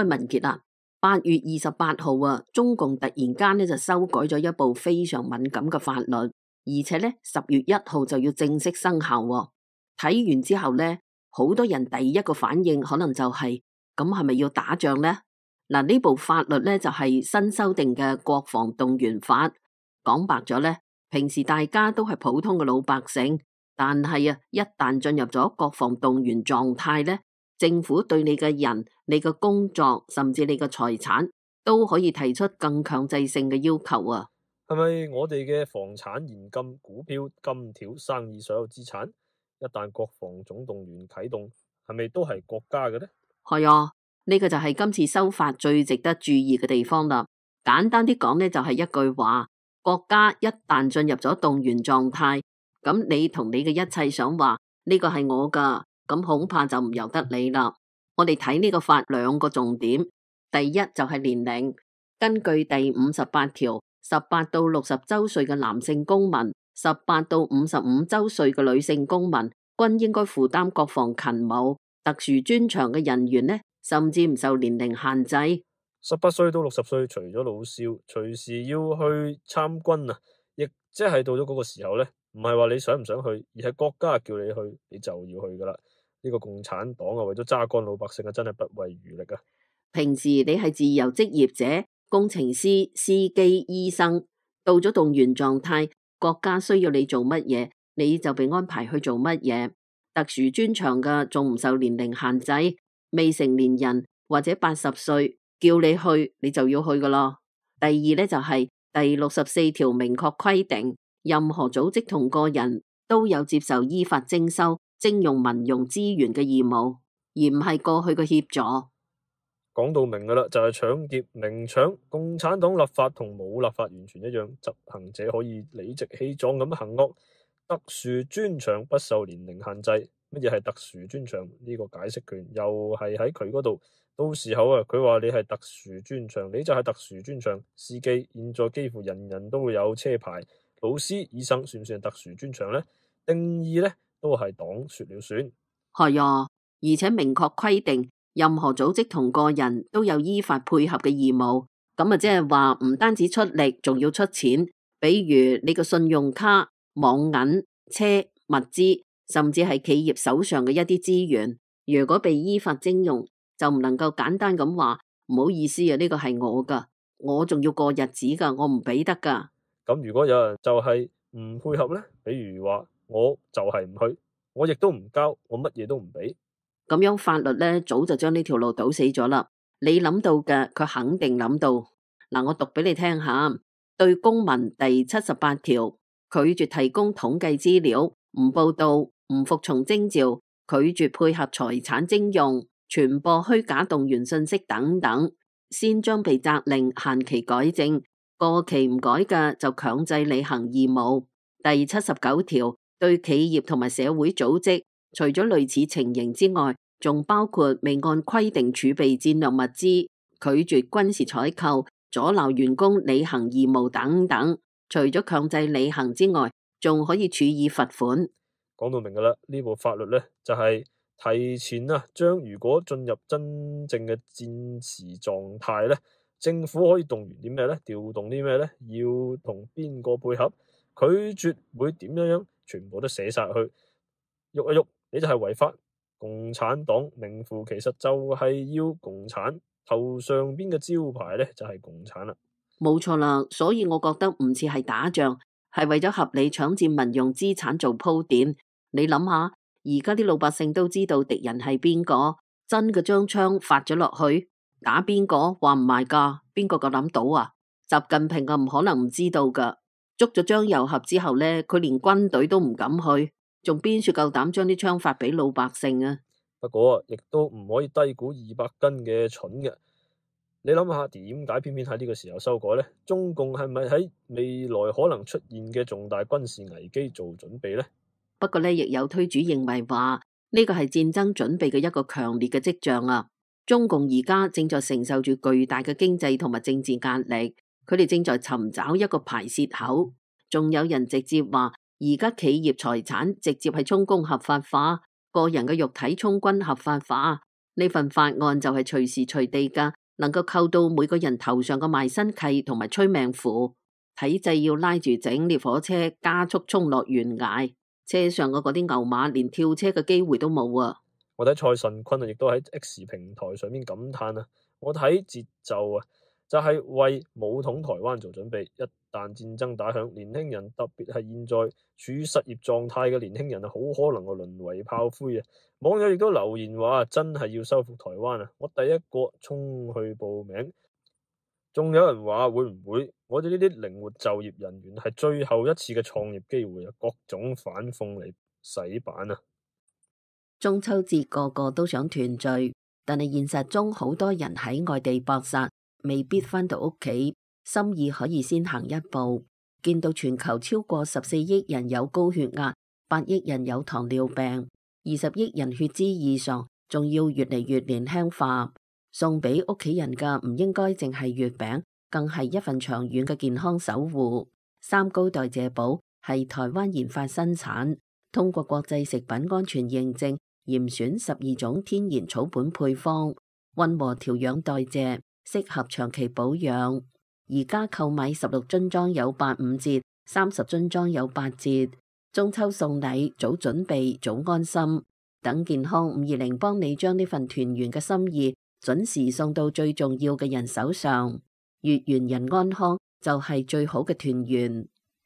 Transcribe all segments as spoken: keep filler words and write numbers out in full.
喂，文傑啊，八月二十八號啊，中共突然間咧就修改咗一部非常敏感嘅法律，而且咧十月一號就要正式生效喎。睇完之後咧，好多人第一個反應可能就係咁係咪要打仗呢？嗱，呢部法律咧就係新修訂嘅國防動員法。講白咗咧，平時大家都係普通嘅老百姓，但係啊，一旦進入咗國防動員狀態咧，政府對你嘅人、你嘅工作，甚至你嘅財產，都可以提出更強制性嘅要求啊！ 係咪我哋嘅房產、現金、股票、金條、生意所有資產，一旦國防總動員啟動，係咪都係國家嘅呢？ 係啊，呢個就係今次修法最值得注意嘅地方啦。簡單啲講呢，就係一句話：國家一旦進入咗動員狀態，咁你同你嘅一切想話呢個係我噶，咁恐怕就唔由得你啦。我哋睇呢個法兩個重點，第一就係年齡，根據第五十八條，十八到六十周歲嘅男性公民，十八到五十五周歲嘅女性公民，均應該負擔國防勤務。特殊專長嘅人員呢，甚至唔受年齡限制。 十八歲到六十歲，除咗老少，隨時要去參軍啊！亦即係到咗嗰個時候呢，唔係話你想唔想去，而係國家叫你去，你就要去噶啦。呢個共產黨啊，為咗揸乾老百姓啊，真係不遺餘力啊！ 平時你係自由職業者，工程師、司機、醫生，到咗動員狀態，國家需要你做乜嘢，你就被安排去做乜嘢。特殊專長嘅仲唔受年齡限制，未成年人或者八十歲叫你去，你就要去噶咯。第二呢，就係第六十四條明確規定，任何組織同個人都有接受依法徵收、徵用民用資源嘅義務，而唔係過去嘅協助。 講到明噶啦，就係搶劫、明搶。共產黨立法同冇立法完全一樣，執行者可以理直氣壯咁行惡。特殊專長不受年齡限制，乜嘢係特殊專長？呢個解釋權又係喺佢嗰度。到時候啊，佢話你係特殊專長，你就係特殊專長。司機現在幾乎人人都會有車牌，老師、醫生算唔算係特殊專長呢？定義呢都係黨說了算。 係啊，而且明確規定，任何組織同個人都有依法配合嘅義務。咁啊，即係話唔單止出力，仲要出錢。比如你個信用卡、網銀、車、物資，甚至係企業手上嘅一啲資源，如果被依法徵用，就唔能夠簡單咁話唔好意思啊，呢個係我噶，我仲要過日子噶，我唔俾得噶。 咁如果有人就係唔配合呢？比如話我就係唔去，我亦都唔交，我乜嘢都唔俾， 咁樣法律呢，早就將呢條路堵死咗啦。你諗到嘅，佢肯定諗到。嗱，我讀俾你聽下，對公民第七十八條，拒絕提供統計資料，唔報道，唔服從徵召，拒絕配合財產徵用，傳播虛假動員信息等等，先將被責令限期改正，過期唔改嘅就強制履行義務。第七十九條，對企業同埋社會組織，除咗類似情形之外，仲包括未按規定儲備戰略物資，拒絕軍事採購，阻撓員工履行義務等等。除咗強制履行之外，仲可以處以罰款。 講到明噶啦，呢部法律呢，就係提前啊，將如果進入真正嘅戰時狀態呢，政府可以動員啲咩呢？調動啲咩呢？要同邊個配合？拒絕會點樣樣？全部都寫晒去，喐一喐你就係違法。共產黨名副其實就係要共產，頭上邊嘅招牌呢，就係共產啦。 冇錯啦，所以我覺得唔似係打仗，係為咗合理搶佔民用資產做鋪墊。你諗下，而家啲老百姓都知道敵人係邊個，真嘅將槍發咗落去打邊個，話唔埋噶，邊個夠膽賭啊？習近平啊，唔可能唔知道噶。捉咗張又俠之後呢，佢連軍隊都唔敢去，仲邊處夠膽將啲槍發俾老百姓啊？ 不過亦都唔可以低估二百斤嘅蠢嘅。你諗下，點解偏偏喺呢個時候修改呢？中共係咪喺未來可能出現嘅重大軍事危機做準備呢？ 不過呢，亦有推主認為話呢個係戰爭準備嘅一個強烈嘅跡象啊！中共而家正在承受住巨大嘅經濟同埋政治壓力，佢哋正在尋找一個排泄口。仲有人直接話，而家企業財產直接係充公合法化，個人嘅肉體充軍合法化， 呢份法案就係隨時隨地噶，能夠扣到每個人頭上嘅賣身契同埋催命符。體制要拉住整列火車加速衝落懸崖，車上嘅嗰啲牛馬連跳車嘅機會都冇啊！ 我睇蔡慎坤啊，亦都喺 X 平台上面感嘆啊，我睇節奏啊，就係為武統台灣做準備。一旦戰爭打響，年輕人特別係現在處於失業狀態嘅年輕人啊，好可能會淪為炮灰啊！網友亦都留言話，真係要收復台灣啊！我第一個衝去報名。仲有人話會唔會我哋呢啲靈活就業人員係最後一次嘅創業機會啊？各種反諷嚟洗版啊！ 中秋節個個都想團聚，但係現實中好多人喺外地搏殺，未必返到屋企，心意可以先行一步。見到全球超過十四億人有高血壓，八億人有糖尿病，二十億人血脂異常，仲要越嚟越年輕化。送俾屋企人嘅唔應該淨係月餅，更係一份長遠嘅健康守護。三高代謝寶係台灣研發生產，通過國際食品安全認證，嚴選十二種天然草本配方，溫和調養代謝，適合長期保養。而家購買十六樽裝有八五折，三十樽裝有八折。中秋送禮，早準備早安心。等健康五二零幫你將呢份團圓嘅心意準時送到最重要嘅人手上，月圓人安康就係最好嘅團圓。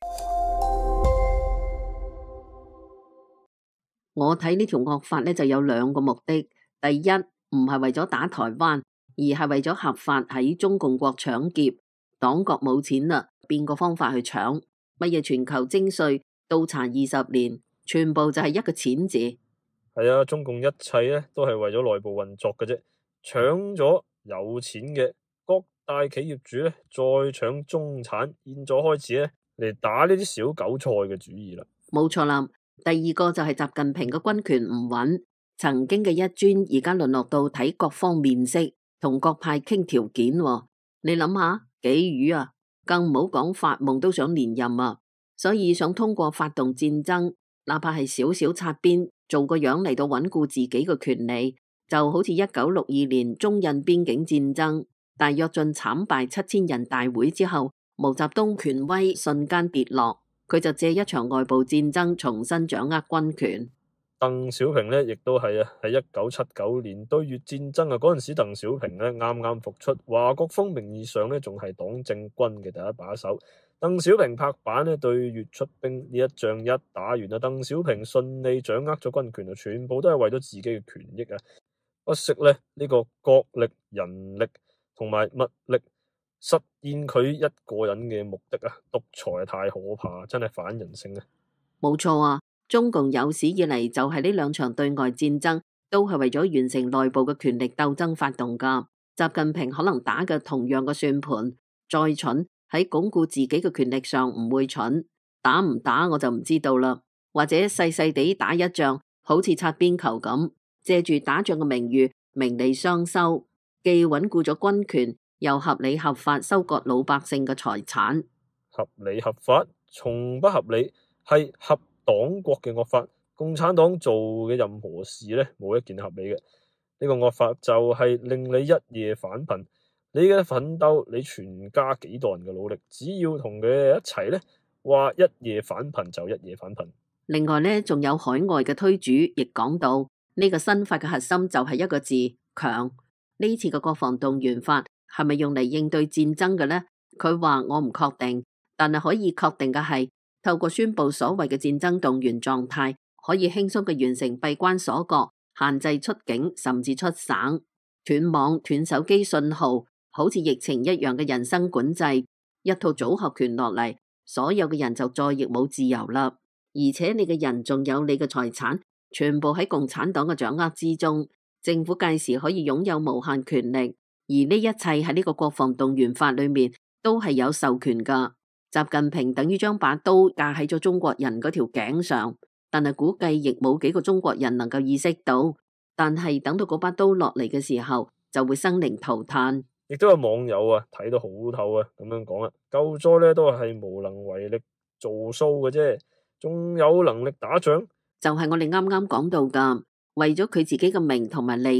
我睇呢條惡法呢，就有兩個目的，第一唔係為咗打台灣，而係為咗合法喺中共國搶劫。黨國冇錢啦，變個方法去搶，乜嘢全球徵稅倒查二十年，全部就係一個錢字。 係啊，中共一切咧都係為咗內部運作嘅啫。搶咗有錢嘅各大企業主咧，再搶中產，現在開始咧嚟打呢啲小韭菜嘅主意啦。 冇錯啦，第二個就係習近平嘅軍權唔穩，曾經嘅一尊而家淪落到睇各方面色，同各派傾條件喎。你諗下幾愚啊？更唔好講發夢都想連任啊！所以想通過發動戰爭，哪怕係少少擦邊，做個樣嚟到穩固自己嘅權利。就好似一九六二年中印邊境戰爭，大躍進慘敗七千人大會之後，毛澤東權威瞬間跌落，佢就借一場外部戰爭重新掌握軍權。 鄧小平呢亦都係啊，喺一九七九年對越戰爭啊嗰陣時，鄧小平呢啱啱復出，華國鋒名義上呢仲係黨政軍嘅第一把手。鄧小平拍板呢對越出兵，呢一仗一打完啊，鄧小平順利掌握咗軍權啊，全部都係為咗自己嘅權益啊！不惜咧呢個國力、人力同埋物力，實現佢一個人嘅目的啊！獨裁太可怕，真係反人性啊！ 冇錯啊，中共有史以嚟就係呢兩場對外戰爭，都係為咗完成內部嘅權力鬥爭發動噶。習近平可能打嘅同樣嘅算盤，再蠢喺鞏固自己嘅權力上唔會蠢，打唔打我就唔知道啦。或者細細地打一仗，好似擦邊球咁。借住打仗嘅名譽，名利雙收，既穩固咗軍權，又合理合法收割老百姓嘅財產。 合理合法，從不合理，係合黨國嘅惡法。共產黨做嘅任何事呢，冇一件合理嘅。呢個惡法就係令你一夜返貧，你嘅奮鬥，你全家幾代人嘅努力，只要同佢一齊呢，話一夜返貧就一夜返貧。 另外呢，仲有海外嘅推主亦講到。呢個新法嘅核心就係一個字強。呢次嘅國防動員法係咪用嚟應對戰爭嘅呢？佢話我唔確定，但係可以確定嘅係，透過宣布所謂嘅戰爭動員狀態，可以輕鬆嘅完成閉關鎖國、限制出境，甚至出省、斷網、斷手機信號，好似疫情一樣嘅人身管制，一套組合拳落嚟，所有嘅人就再亦冇自由啦。而且你嘅人仲有你嘅財產。全部喺共產黨嘅掌握之中，政府屆時可以擁有無限權力，而呢一切喺呢個國防動員法裏面都係有授權噶。習近平等於將把刀架喺咗中國人嗰條頸上，但係估計亦冇幾個中國人能夠意識到。但係等到嗰把刀落嚟嘅時候，就會生靈塗炭。 亦都有網友啊睇到好透啊，咁樣講啊，救災咧都係無能為力做騷嘅啫，仲有能力打仗？ 就係我哋啱啱講到噶，為咗佢自己嘅名同埋利，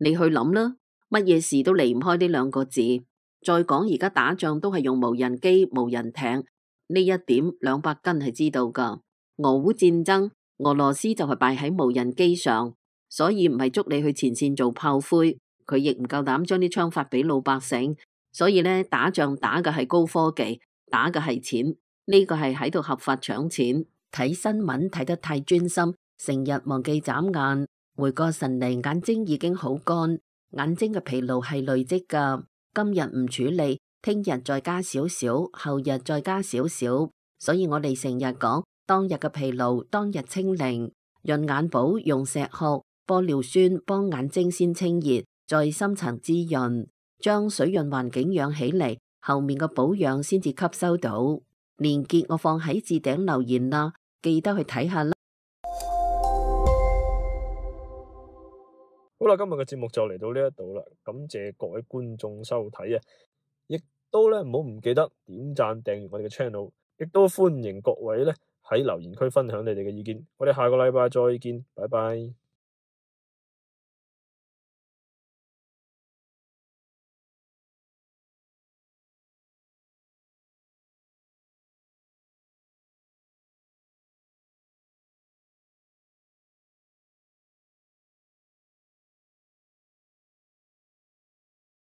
你去諗啦，乜嘢事都離唔開呢兩個字。再講而家打仗都係用無人機、無人艇，呢一點兩百斤係知道噶。俄烏戰爭，俄羅斯就係敗喺無人機上，所以唔係捉你去前線做炮灰，佢亦唔夠膽將啲槍發俾老百姓。所以呢，打仗打嘅係高科技，打嘅係錢，呢個係喺度合法搶錢。睇新聞睇得太專心，成日忘記眨眼，回過神嚟，眼睛已經好乾，眼睛嘅疲勞係累積噶。今日唔處理，聽日再加少少，後日再加少少，所以我哋成日講當日嘅疲勞，當日清零。潤眼寶用石殼、玻尿酸幫眼睛先清熱，再深層滋潤，將水潤環境養起嚟，後面嘅保養先至吸收到。連結我放喺置頂留言啦，記得去睇下啦。 好啦，今日嘅節目就嚟到呢一度啦，感謝各位觀眾收睇啊！亦都咧唔好唔記得點讚訂閱我哋嘅 channel， 亦都歡迎各位咧喺留言區分享你哋嘅意見。我哋下個禮拜再見，拜拜。